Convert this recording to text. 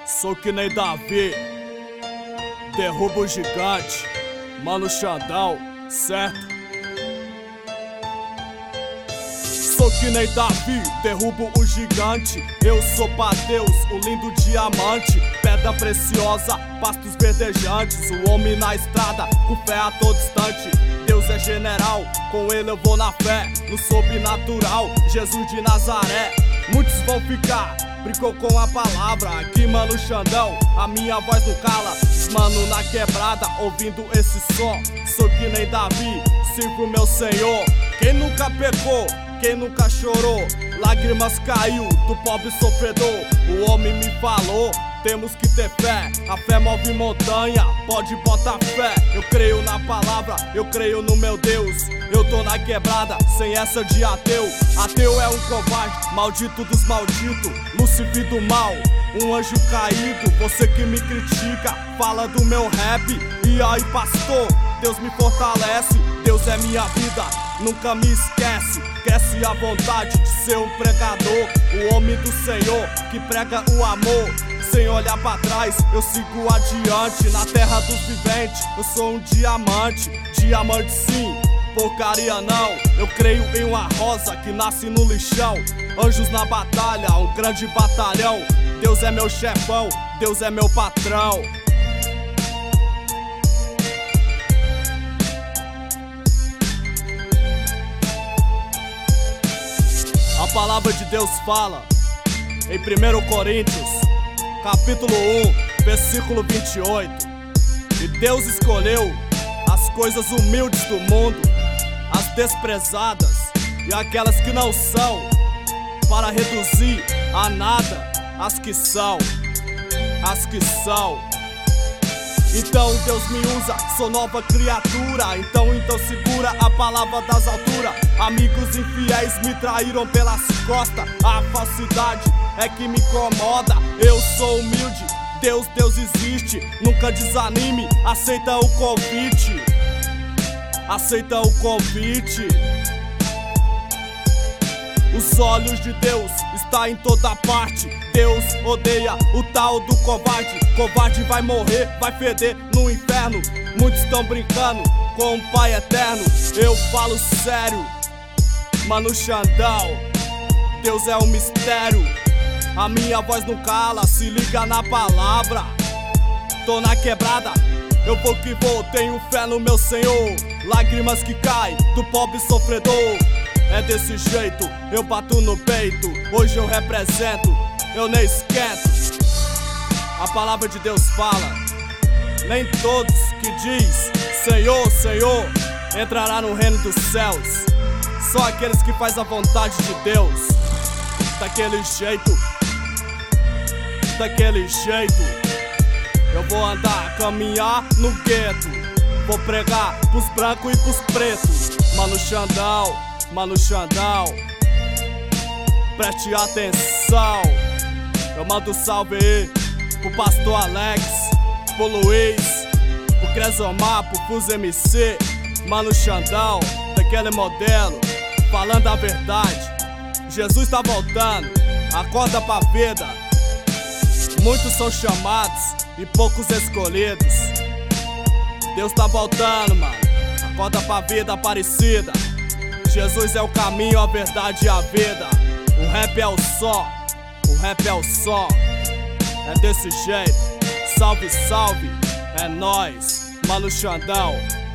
Sou que nem Davi, derrubo o gigante, Mano Xandão, certo? Sou que nem Davi, derrubo o gigante. Eu sou pra Deus, o lindo diamante, pedra preciosa, pastos verdejantes. O homem na estrada, com fé a todo instante. Deus é general, com ele eu vou na fé, no sobrenatural, Jesus de Nazaré. Muitos vão ficar, brincou com a palavra. Aqui, Mano Xandão, a minha voz não cala. Os mano na quebrada, ouvindo esse som. Sou que nem Davi, sirvo o meu Senhor. Quem nunca pecou? Quem nunca chorou? Lágrimas caiu do pobre sofredor. O homem me falou, temos que ter fé. A fé move montanha, pode botar fé. Eu creio na palavra, eu creio no meu Deus. Eu tô na quebrada, sem essa de ateu. Ateu é um covarde, maldito dos malditos, Lúcifer do mal, um anjo caído. Você que me critica, fala do meu rap. E aí, pastor, Deus me fortalece. Deus é minha vida, nunca me esquece. Cresce a vontade de ser um pregador, o homem do Senhor que prega o amor. Sem olhar pra trás, eu sigo adiante. Na terra dos viventes, eu sou um diamante. Diamante sim, porcaria não. Eu creio em uma rosa que nasce no lixão. Anjos na batalha, um grande batalhão. Deus é meu chefão, Deus é meu patrão. A palavra de Deus fala em 1 Coríntios, capítulo 1, versículo 28. E Deus escolheu as coisas humildes do mundo, as desprezadas e aquelas que não são, para reduzir a nada as que são, as que são. Então Deus me usa, sou nova criatura. Então segura a palavra das alturas. Amigos infiéis me traíram pelas costas. A falsidade é que me incomoda. Eu sou humilde, Deus existe. Nunca desanime, aceita o convite. Aceita o convite. Os olhos de Deus está em toda parte. Deus odeia o tal do covarde. Covarde vai morrer, vai feder no inferno. Muitos estão brincando com o Pai Eterno. Eu falo sério, Mano Xandão, Deus é um mistério. A minha voz não cala, se liga na palavra. Tô na quebrada, eu vou que vou, tenho fé no meu Senhor. Lágrimas que caem do pobre sofredor. É desse jeito, eu bato no peito. Hoje eu represento, eu nem esquento. A palavra de Deus fala: nem todos que diz Senhor, Senhor entrará no reino dos céus. Só aqueles que fazem a vontade de Deus. Daquele jeito, daquele jeito, eu vou andar, caminhar no gueto. Vou pregar pros brancos e pros pretos. Mano Xandão, Mano Xandão, preste atenção. Eu mando salve aí pro Pastor Alex, pro Luiz, pro Cresomar, pro Fus MC. Mano Xandão, daquele modelo, falando a verdade. Jesus tá voltando, acorda pra vida. Muitos são chamados e poucos escolhidos. Deus tá voltando, mano, acorda pra vida Aparecida. Jesus é o caminho, a verdade e a vida. O rap é o som, o rap é o som. É desse jeito, salve, salve, é nóis, Mano Xandão.